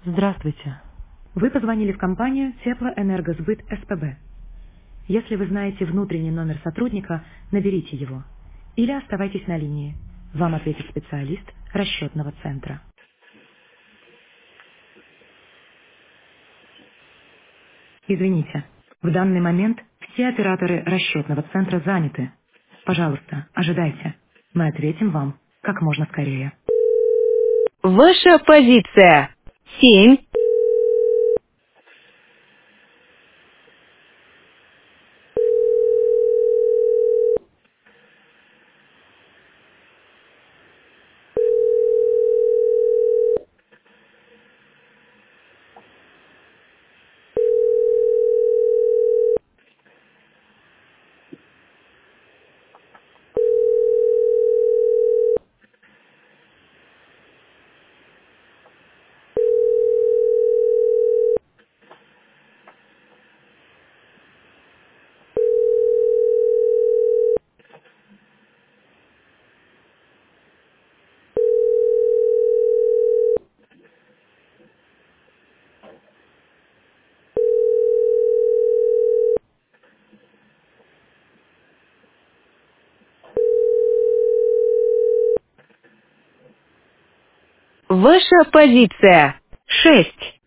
Здравствуйте. Вы позвонили в компанию Теплоэнергосбыт СПБ. Если вы знаете внутренний номер сотрудника, наберите его. Или оставайтесь на линии. Вам ответит специалист расчетного центра. Извините, в данный момент все операторы расчетного центра заняты. Пожалуйста, ожидайте. Мы ответим вам как можно скорее. Ваша позиция. 7. Ваша позиция. 6.